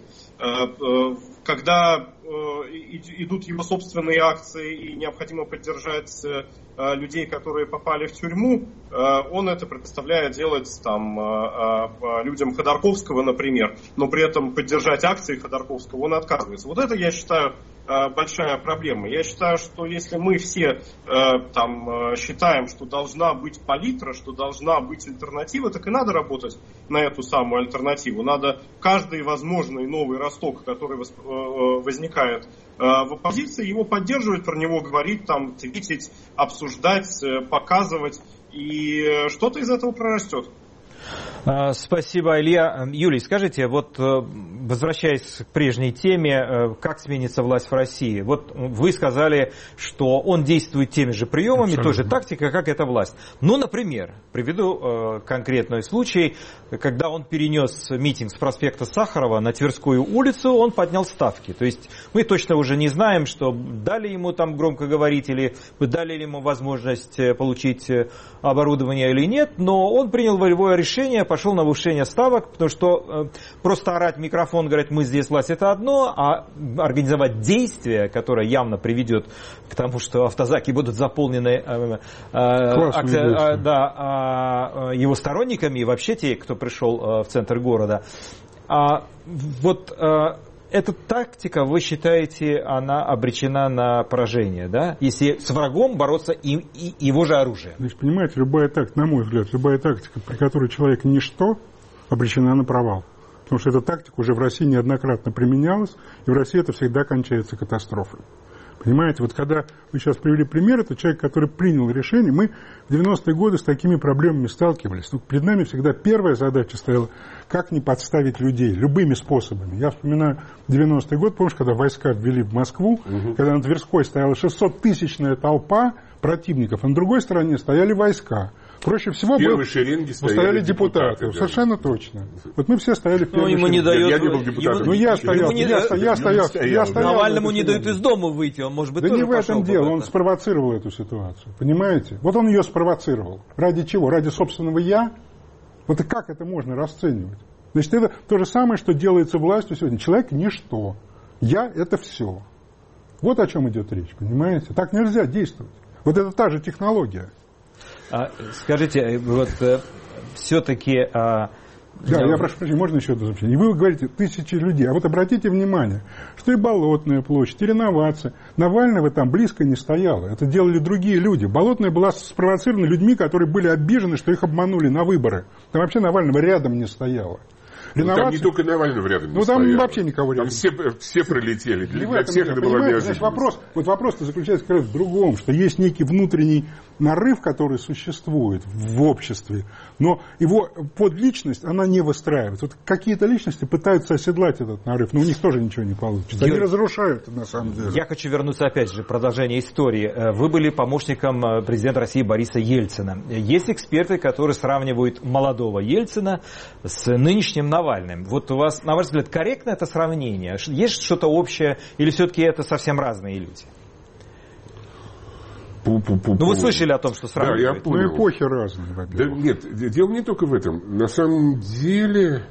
Когда идут его собственные акции и необходимо поддержать людей, которые попали в тюрьму, он это предоставляет делать там, людям Ходорковского, например, но при этом поддержать акции Ходорковского он отказывается. Вот это, я считаю, большая проблема. Я считаю, что если мы все там считаем, что должна быть палитра, что должна быть альтернатива, так и надо работать на эту самую альтернативу. Надо каждый возможный новый росток, который возникает в оппозиции, его поддерживать, про него говорить, там, твитить, обсуждать, показывать, и что-то из этого прорастет. Спасибо, Илья. Юлий, скажите, вот возвращаясь к прежней теме, как сменится власть в России? Вот вы сказали, что он действует теми же приемами, той же тактикой, как эта власть. Ну, например, приведу конкретный случай, когда он перенес митинг с проспекта Сахарова на Тверскую улицу, он поднял ставки. То есть мы точно уже не знаем, что дали ему там громкоговорители, дали ли ему возможность получить оборудование или нет, но он принял волевое решение, пошел на повышение ставок, потому что э, просто орать в микрофон, говорить, мы здесь власть, это одно, а организовать действие, которое явно приведет к тому, что автозаки будут заполнены э, э, акция, э, да, э, его сторонниками и вообще те, кто пришел э, в центр города. А вот э, эта тактика, вы считаете, она обречена на поражение, да? Если с врагом бороться и, и его же оружие. Значит, понимаете, любая тактика, на мой взгляд, любая тактика, при которой человек ничто, обречена на провал. Потому что эта тактика уже в России неоднократно применялась, и в России это всегда кончается катастрофой. Понимаете, вот когда вы сейчас привели пример, это человек, который принял решение. Мы в девяностые годы с такими проблемами сталкивались. Но перед нами всегда первая задача стояла, как не подставить людей, любыми способами. Я вспоминаю девяностый год, помнишь, когда войска ввели в Москву, угу. когда на Тверской стояла шестисоттысячная толпа противников, а на другой стороне стояли войска. Проще всего было, стояли, стояли депутаты. депутаты. Совершенно точно. Вот мы все стояли в первой ему не дает, я, я не был депутатом. Ну, я стоял, не, я, я, стоял, я стоял. Навальному не дают из дома выйти, он, может быть, да тоже не в этом дело, он это. спровоцировал эту ситуацию. Понимаете? Вот он ее спровоцировал. Ради чего? Ради собственного «я»? Вот и как это можно расценивать? Значит, это то же самое, что делается властью сегодня. Человек – ничто. «Я» – это все. Вот о чем идет речь, понимаете? Так нельзя действовать. Вот это та же технология. А, скажите, вот э, все-таки... А, да, я, я прошу прощения, можно еще одно сообщение? И вы говорите, тысячи людей. А вот обратите внимание, что и Болотная площадь, и реновация. Навального там близко не стояло. Это делали другие люди. Болотная была спровоцирована людьми, которые были обижены, что их обманули на выборы. Там вообще Навального рядом не стояло. Реновация... Ну, там не только Навального рядом не Ну, там стояло. вообще никого рядом. Там все, все пролетели. Для, для всех это было неожиданно. Вопрос, вот вопрос-то заключается как раз в другом, что есть некий внутренний нарыв, который существует в обществе, но его подличность, она не выстраивается. Вот какие-то личности пытаются оседлать этот нарыв, но у них тоже ничего не получится. Они Юрий, разрушают, на самом деле. Я хочу вернуться опять же, продолжение истории. Вы были помощником президента России Бориса Ельцина. Есть эксперты, которые сравнивают молодого Ельцина с нынешним Навальным. Вот у вас, на ваш взгляд, корректно это сравнение? Есть что-то общее или все-таки это совсем разные люди? Пу-пу-пу-пу. Ну, вы слышали о том, что сравнивают? Да, я понял. Ну, эпохи разные, во-первых. Да, нет, дело не только в этом. На самом деле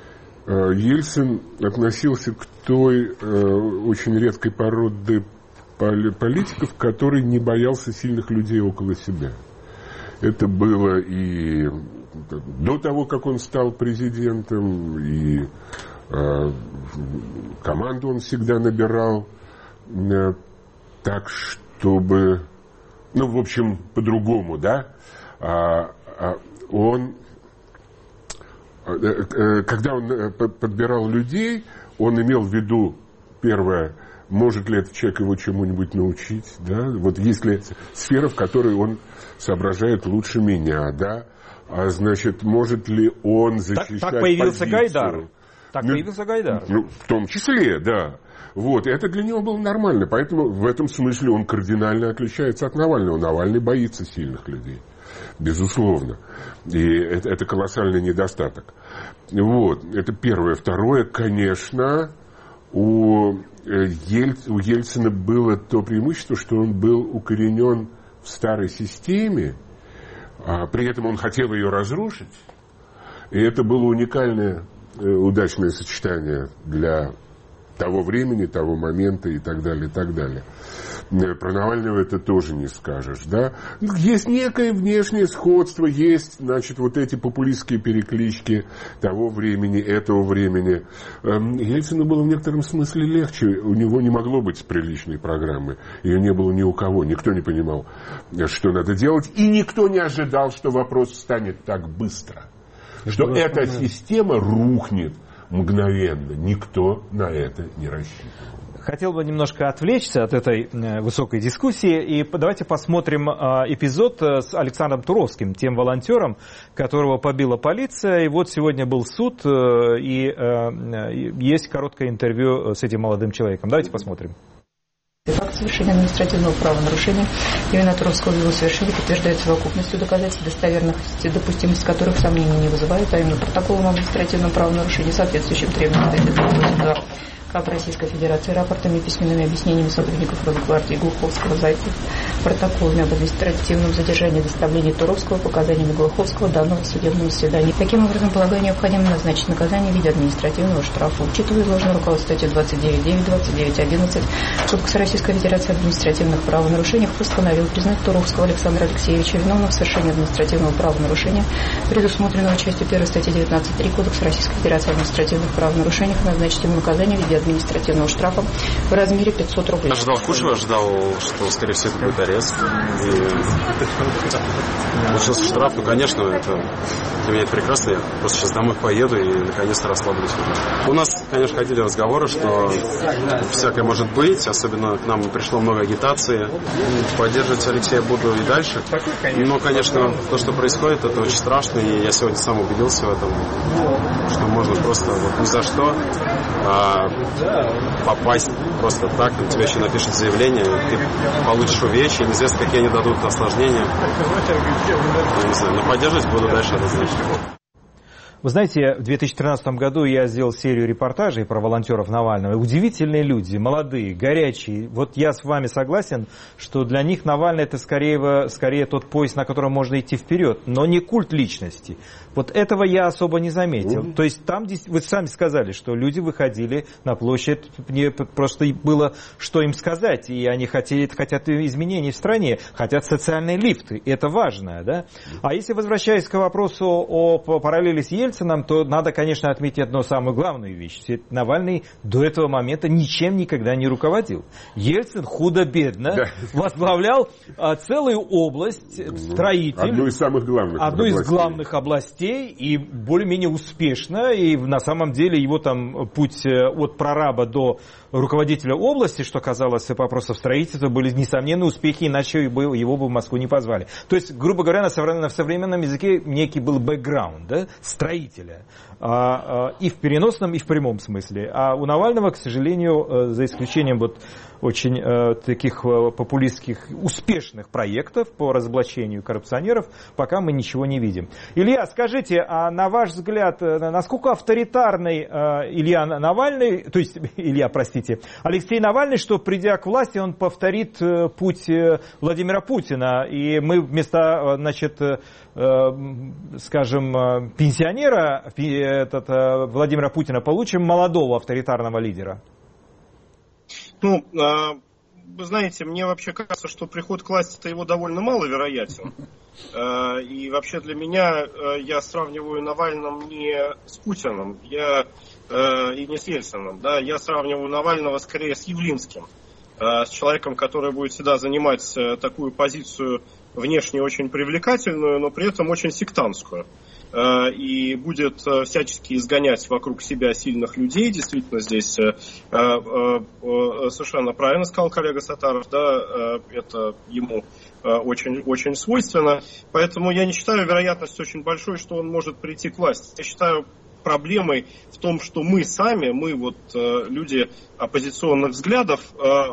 Ельцин относился к той э, очень редкой породе политиков, который не боялся сильных людей около себя. Это было и до того, как он стал президентом, и э, команду он всегда набирал э, так, чтобы... Ну, в общем, по-другому, да, а, а он, когда он подбирал людей, он имел в виду, первое, может ли этот человек его чему-нибудь научить, да, вот есть ли сфера, в которой он соображает лучше меня, да, а значит, может ли он защищать так, так появился позицию. Гайдар. Так ну, появился Гайдар. Ну, в том числе, да. Вот, и это для него было нормально, поэтому в этом смысле он кардинально отличается от Навального. Навальный боится сильных людей, безусловно, и это, это колоссальный недостаток. Вот, это первое. Второе, конечно, у, Ель, у Ельцина было то преимущество, что он был укоренен в старой системе, а при этом он хотел ее разрушить, и это было уникальное, удачное сочетание для того времени, того момента и так далее, и так далее. Про Навального это тоже не скажешь, да? Есть некое внешнее сходство, есть, значит, вот эти популистские переклички того времени, этого времени. Ельцину было в некотором смысле легче, у него не могло быть приличной программы, ее не было ни у кого, никто не понимал, что надо делать, и никто не ожидал, что вопрос станет так быстро, что эта система рухнет мгновенно, никто на это не рассчитывал. Хотел бы немножко отвлечься от этой высокой дискуссии, и давайте посмотрим эпизод с Александром Туровским, тем волонтером, которого побила полиция. И вот сегодня был суд, и есть короткое интервью с этим молодым человеком. Давайте посмотрим. Факт совершения административного правонарушения именно Туровского его совершили подтверждает совокупностью доказательств, достоверности, допустимость которых сомнений не вызывает, а именно протоколом об административном правонарушении, соответствующим требованиям статьи двадцать два КАП Российской Федерации, рапортами и письменными объяснениями сотрудников Росгвардии Глуховского, Зайцев, протоколами об административном задержании и доставлении Туровского, показаниями Глуховского, данного судебного заседания. Таким образом, полагаю, необходимо назначить наказание в виде административного штрафа. Учитывая изложенное руководство статьи двадцать девять девять, двадцать девять одиннадцать Кодекса Российской Федерации административных правонарушений, постановил признать Туровского Александра Алексеевича виновным в совершении административного правонарушения, предусмотренного частью первой статьи девятнадцать три Кодекса Российской Федерации административных правонарушений, назначить ему наказание в виде административного штрафа в размере пятьсот рублей. Ожидал худшего, ожидал, что, скорее всего, это будет арест. И получился штраф. Ну, конечно, это для меня это прекрасно. Я просто сейчас домой поеду и наконец-то расслаблюсь. У нас, конечно, ходили разговоры, что всякое может быть. Особенно к нам пришло много агитации. Поддерживать Алексея буду и дальше. Но, конечно, то, что происходит, это очень страшно. И я сегодня сам убедился в этом, что можно просто вот ни за что а, попасть просто так, на тебя еще напишут заявление, ты получишь увечья, неизвестно, какие они дадут осложнения. Я не знаю, но поддерживать буду дальше однозначно. Вы знаете, в две тысячи тринадцатом году я сделал серию репортажей про волонтеров Навального. Удивительные люди, молодые, горячие. Вот я с вами согласен, что для них Навальный это скорее, скорее тот поезд, на котором можно идти вперед, но не культ личности. Вот этого я особо не заметил. Mm-hmm. То есть там, вы сами сказали, что люди выходили на площадь, мне просто было что им сказать, и они хотели, хотят изменений в стране, хотят социальные лифты, это важно, да? Mm-hmm. А если возвращаясь к вопросу о параллели с Ельцином, то надо, конечно, отметить одну самую главную вещь. Навальный до этого момента ничем никогда не руководил. Ельцин худо-бедно да. возглавлял а, целую область, строитель. Одну из самых главных Одну областей. из главных областей, и более-менее успешно. И на самом деле его там путь от прораба до руководителя области, что казалось вопросов строительства, были несомненные успехи, иначе его, его бы в Москву не позвали. То есть, грубо говоря, на современном, в современном языке некий был бэкграунд, да, строителя. А, а, и в переносном, и в прямом смысле. А у Навального, к сожалению, за исключением вот очень э, таких э, популистских, успешных проектов по разоблачению коррупционеров, пока мы ничего не видим. Илья, скажите, а на ваш взгляд, насколько авторитарный э, Илья Навальный, то есть, Илья, простите, Алексей Навальный, что придя к власти, он повторит э, путь э, Владимира Путина, и мы вместо, значит, э, э, скажем, э, пенсионера э, этот, э, Владимира Путина получим молодого авторитарного лидера? Ну, вы знаете, мне вообще кажется, что приход к власти-то его довольно маловероятен. И вообще для меня, я сравниваю Навального не с Путиным я, и не с Ельциным. Да, я сравниваю Навального скорее с Явлинским. С человеком, который будет всегда занимать такую позицию внешне очень привлекательную, но при этом очень сектантскую. И будет всячески изгонять вокруг себя сильных людей. Действительно, здесь совершенно правильно сказал коллега Саттаров, да, это ему очень, очень свойственно. Поэтому я не считаю вероятность очень большой, что он может прийти к власти. Я считаю проблемой в том, что мы сами, мы вот люди оппозиционных взглядов,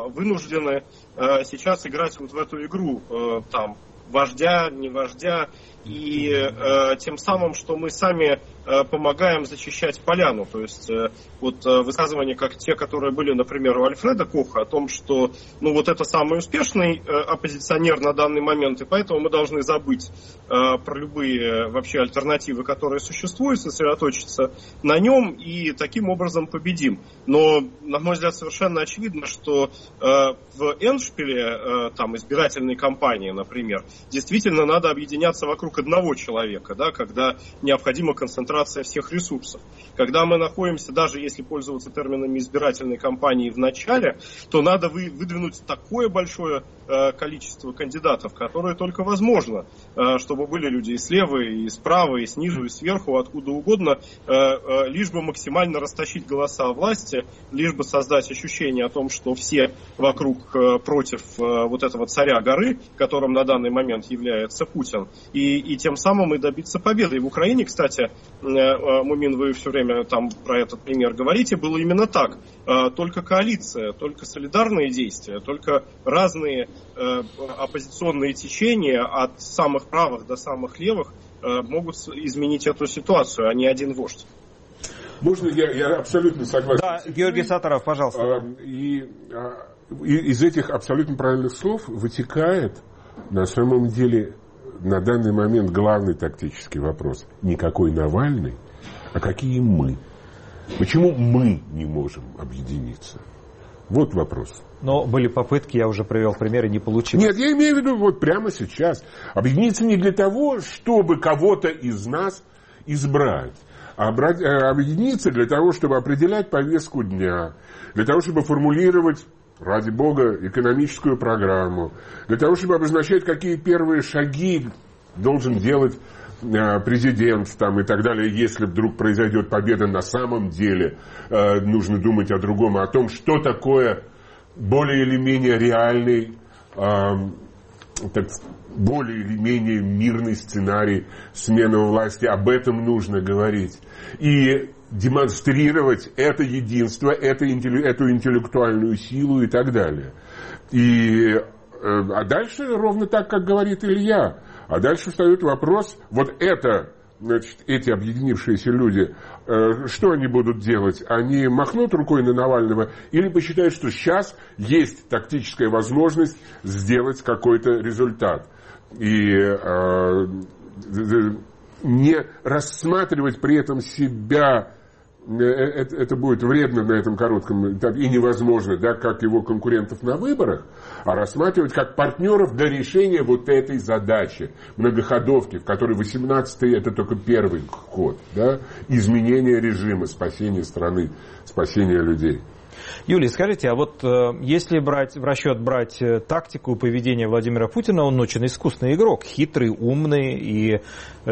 вынуждены сейчас играть вот в эту игру там, вождя, не вождя и э, тем самым, что мы сами э, помогаем зачищать поляну. То есть э, вот э, высказывания, как те, которые были, например, у Альфреда Коха, о том, что ну, вот это самый успешный э, оппозиционер на данный момент, и поэтому мы должны забыть э, про любые вообще альтернативы, которые существуют, сосредоточиться на нем и таким образом победим. Но, на мой взгляд, совершенно очевидно, что э, в Эндшпиле, э, там, избирательной кампании, например, действительно надо объединяться вокруг одного человека, да, когда необходима концентрация всех ресурсов. Когда мы находимся, даже если пользоваться терминами избирательной кампании в начале, то надо вы, выдвинуть такое большое э, количество кандидатов, которое только возможно, э, чтобы были люди и слева, и справа, и снизу, и сверху, откуда угодно, э, э, лишь бы максимально растащить голоса власти, лишь бы создать ощущение о том, что все вокруг э, против э, вот этого царя горы, которым на данный момент является Путин, и, и тем самым и добиться победы. И в Украине, кстати, э, э, Мумин, вы все время там про этот пример говорите, было именно так. Э, только коалиция, только солидарные действия, только разные э, оппозиционные течения от самых правых до самых левых э, могут изменить эту ситуацию, а не один вождь. Можно, я, я абсолютно согласен. Да, Георгий Сатаров, пожалуйста. И, и из этих абсолютно правильных слов вытекает, на самом деле, на данный момент главный тактический вопрос. Не какой Навальный, а какие мы. Почему мы не можем объединиться? Вот вопрос. Но были попытки, я уже привел примеры, не получилось. Нет, я имею в виду вот прямо сейчас. Объединиться не для того, чтобы кого-то из нас избрать, а объединиться для того, чтобы определять повестку дня, для того, чтобы формулировать, ради бога, экономическую программу, для того, чтобы обозначать, какие первые шаги должен делать президент там, и так далее. Если вдруг произойдет победа, на самом деле э, нужно думать о другом, о том, что такое более или менее реальный, э, так, более или менее мирный сценарий смены власти. Об этом нужно говорить. И демонстрировать это единство, это, эту интеллектуальную силу и так далее. И, э, а дальше ровно так, как говорит Илья. А дальше встает вопрос, вот это, значит, эти объединившиеся люди, э, что они будут делать? Они махнут рукой на Навального или посчитают, что сейчас есть тактическая возможность сделать какой-то результат? И э, не рассматривать при этом себя, это, это будет вредно на этом коротком этапе и невозможно, да, как его конкурентов на выборах, а рассматривать как партнеров для решения вот этой задачи, многоходовки, в которой восемнадцатый это только первый ход, да, изменение режима, спасение страны, спасение людей. Юлий, скажите, а вот э, если брать в расчет брать э, тактику и поведение Владимира Путина, он очень искусный игрок, хитрый, умный и,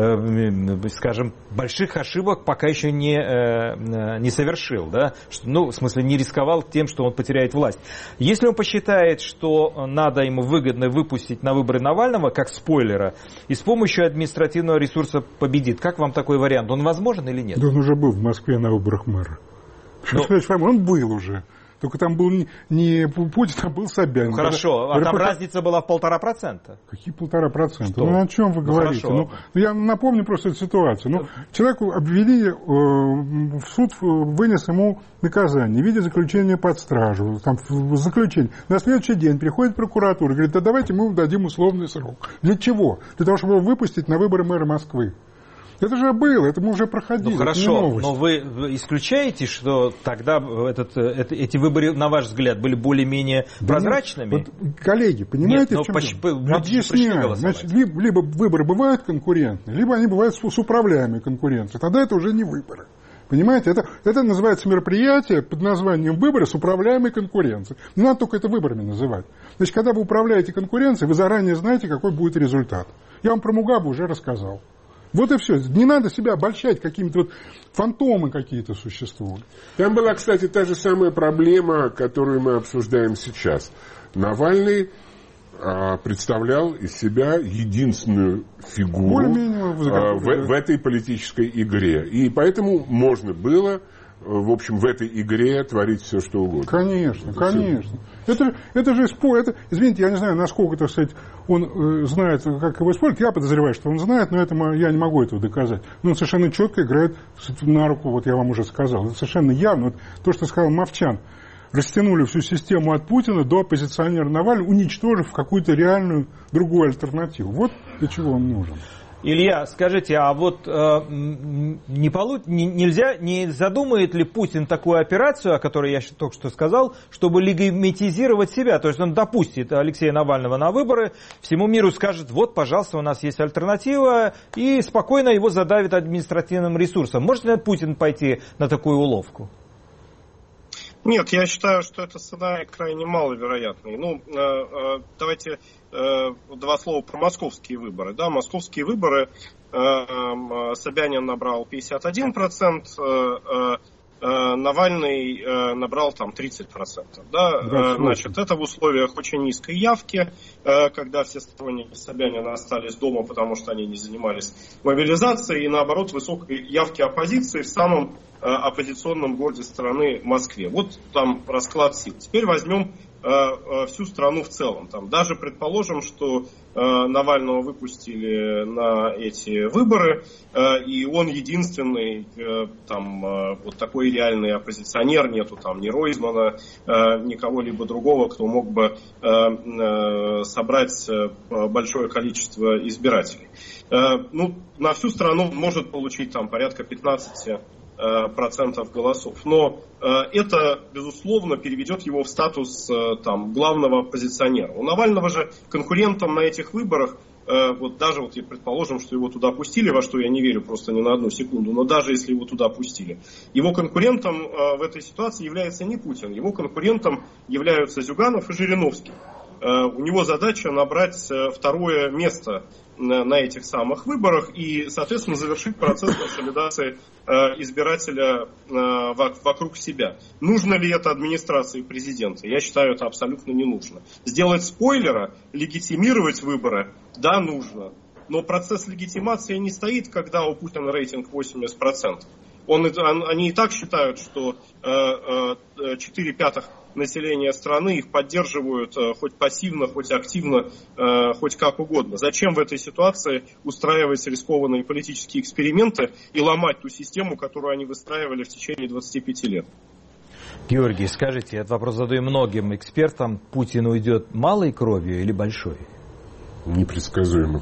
э, скажем, больших ошибок пока еще не, э, не совершил, да? Что, ну, в смысле, не рисковал тем, что он потеряет власть. Если он посчитает, что надо ему выгодно выпустить на выборы Навального, как спойлера, и с помощью административного ресурса победит, как вам такой вариант? Он возможен или нет? Да он уже был в Москве на выборах мэра. Но... Он был уже. Только там был не, не Путин, там был Собянин. Ну, хорошо, а там РПК... разница была в полтора процента. Какие полтора процента? Ну, о чем вы ну, говорите? Ну, я напомню просто эту ситуацию. Ну, человеку обвинили, э, в суд вынес ему наказание в виде заключения под стражу. Там, заключение. На следующий день приходит прокуратура и говорит, да давайте мы дадим условный срок. Для чего? Для того, чтобы его выпустить на выборы мэра Москвы. Это же было, это мы уже проходили. Ну хорошо, но вы исключаете, что тогда этот, это, эти выборы, на ваш взгляд, были более-менее да прозрачными? Нет, вот, коллеги, понимаете, нет, в чем почти, объясняю. Значит, либо, либо выборы бывают конкурентные, либо они бывают с, с управляемой конкуренцией. Тогда это уже не выборы. Понимаете, это, это называется мероприятие под названием выборы с управляемой конкуренцией. Не надо только это выборами называть. Значит, когда вы управляете конкуренцией, вы заранее знаете, какой будет результат. Я вам про Мугабе уже рассказал. Вот и все. Не надо себя обольщать, какими-то вот фантомы какие-то существуют. Там была, кстати, та же самая проблема, которую мы обсуждаем сейчас. Навальный а, представлял из себя единственную фигуру а, в, в этой политической игре. И поэтому можно было в общем, в этой игре творить все, что угодно. Конечно, это конечно. Это, это же спор. Это, извините, я не знаю, насколько, так сказать, он э, знает, как его использовать. Я подозреваю, что он знает, но это, я не могу этого доказать. Но он совершенно четко играет на руку, вот я вам уже сказал. Это совершенно явно. Вот то, что сказал Мовчан. Растянули всю систему от Путина до оппозиционера Навального, уничтожив какую-то реальную другую альтернативу. Вот для чего он нужен. Илья, скажите, а вот э, не полу... не, нельзя, не задумает ли Путин такую операцию, о которой я только что сказал, чтобы легитимизировать себя? То есть он допустит Алексея Навального на выборы, всему миру скажет, вот, пожалуйста, у нас есть альтернатива, и спокойно его задавит административным ресурсом. Может ли Путин пойти на такую уловку? Нет, я считаю, что это сценарий крайне маловероятный. Ну, э, э, давайте э, два слова про московские выборы. Да, московские выборы э, э, Собянин набрал пятьдесят один процент, э, э, Навальный э, набрал там тридцать процентов. Да? Да, значит, это в условиях очень низкой явки, э, когда все сторонники Собянина остались дома, потому что они не занимались мобилизацией, и наоборот высокой явки оппозиции в самом э, оппозиционном городе страны Москве. Вот там расклад сил. Теперь возьмем э, э, всю страну в целом. Там, даже предположим, что э, Навального выпустили на эти выборы, э, и он единственный э, там э, вот такой реальный оппозиционер, нету там ни Ройзмана, э, ни кого-либо другого, кто мог бы э, э, собрать э, большое количество избирателей. Э, ну, на всю страну может получить там порядка пятнадцать процентов голосов. Но э, это, безусловно, переведет его в статус э, там, главного оппозиционера. У Навального же конкурентом на этих выборах, э, вот даже вот, предположим, что его туда пустили, во что я не верю просто ни на одну секунду, но даже если его туда пустили, его конкурентом э, в этой ситуации является не Путин, его конкурентом являются Зюганов и Жириновский. Э, у него задача набрать э, второе место на этих самых выборах и, соответственно, завершить процесс консолидации э, избирателя э, вокруг себя. Нужно ли это администрации президента? Я считаю, это абсолютно не нужно. Сделать спойлера, легитимировать выборы, да, нужно. Но процесс легитимации не стоит, когда у Путина рейтинг восемьдесят процентов. Он, они и так считают, что четыре пятых населения страны их поддерживают хоть пассивно, хоть активно, хоть как угодно. Зачем в этой ситуации устраивать рискованные политические эксперименты и ломать ту систему, которую они выстраивали в течение двадцати пяти лет? Георгий, скажите, этот вопрос задаю многим экспертам. Путин уйдет малой кровью или большой? Непредсказуемо.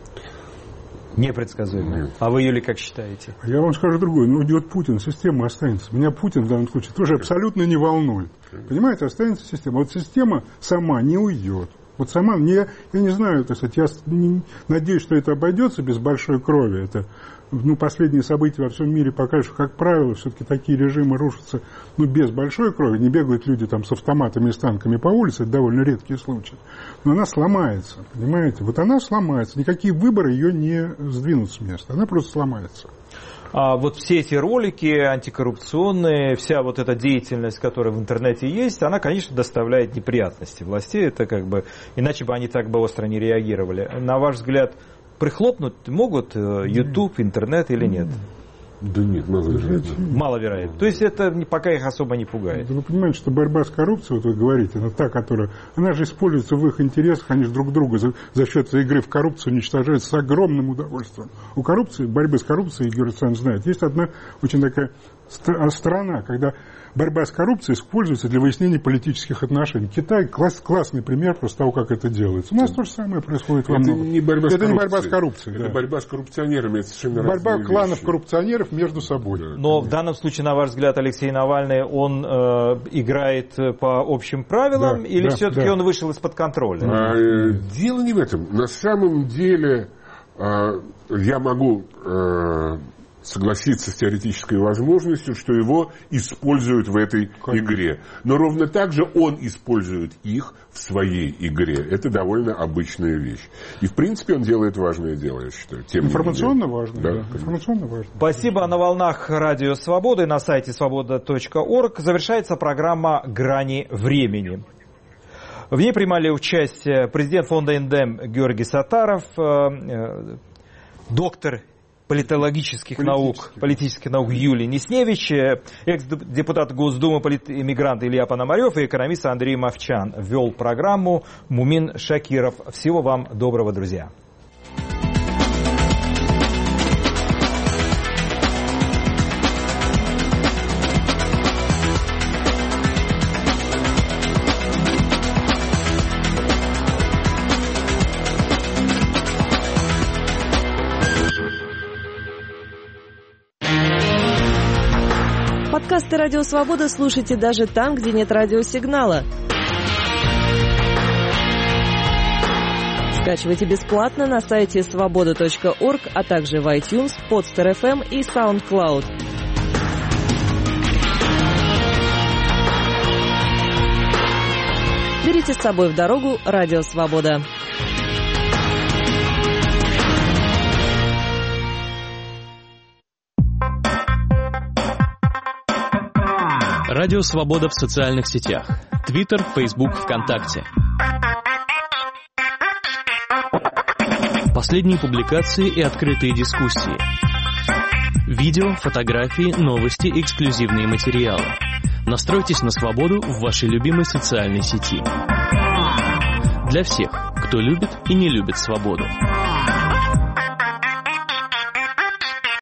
Непредсказуемо. Нет. А вы, Юлий, как считаете? Я вам скажу другое. Ну, уйдет Путин, система останется. Меня Путин в данном случае тоже абсолютно не волнует. Понимаете, останется система. Вот система сама не уйдет. Вот сама, мне, я не знаю, так сказать, я не, надеюсь, что это обойдется без большой крови. Это, ну, последние события во всем мире покажут, что, как правило, все-таки такие режимы рушатся, ну, без большой крови. Не бегают люди там с автоматами и с танками по улице, это довольно редкие случаи. Но она сломается, понимаете? Вот она сломается. Никакие выборы ее не сдвинут с места. Она просто сломается. А вот все эти ролики антикоррупционные, вся вот эта деятельность, которая в интернете есть, она, конечно, доставляет неприятности власти. Это как бы, иначе бы они так бы остро не реагировали. На ваш взгляд, прихлопнуть могут YouTube, интернет или нет? Да нет, маловероятно. Маловероятно. То есть это пока их особо не пугает. Вы понимаете, что борьба с коррупцией, вот вы говорите, она та, которая, она же используется в их интересах, они же друг друга за, за счет игры в коррупцию уничтожают с огромным удовольствием. У коррупции, борьбы с коррупцией, Георгий Александрович знает, есть одна очень такая сторона, когда борьба с коррупцией используется для выяснения политических отношений. Китай класс, классный пример просто того, как это делается. У нас то же самое происходит во многом. Это не борьба, это с, не борьба с коррупцией. Это да. борьба с коррупционерами. Это совершенно борьба кланов вещи. коррупционеров между собой. Да. Но в данном случае, на ваш взгляд, Алексей Навальный, он э, играет по общим правилам, да, или да, все-таки да. он вышел из-под контроля? А, э, дело не в этом. На самом деле э, я могу... Э, согласиться с теоретической возможностью, что его используют в этой Конечно. игре. Но ровно так же он использует их в своей игре. Это довольно обычная вещь. И, в принципе, он делает важное дело, я считаю. Тем Информационно важно. Да, да. Информационно важно. Спасибо. На волнах Радио Свободы на сайте свобода точка орг завершается программа «Грани времени». В ней принимали участие президент фонда «Индем» Георгий Саттаров, доктор политологических наук, политических наук Юлия Несневич, экс-депутат Госдумы, политэмигрант Илья Пономарев и экономист Андрей Мовчан. Вел программу Мумин Шакиров. Всего вам доброго, друзья. Подкасты «Радио Свобода» слушайте даже там, где нет радиосигнала. Скачивайте бесплатно на сайте свобода точка орг, а также в iTunes, Podster эф эм и SoundCloud. Берите с собой в дорогу «Радио Свобода». Радио Свобода в социальных сетях. Твиттер, Фейсбук, ВКонтакте. Последние публикации и открытые дискуссии. Видео, фотографии, новости, эксклюзивные материалы. Настройтесь на свободу в вашей любимой социальной сети. Для всех, кто любит и не любит свободу.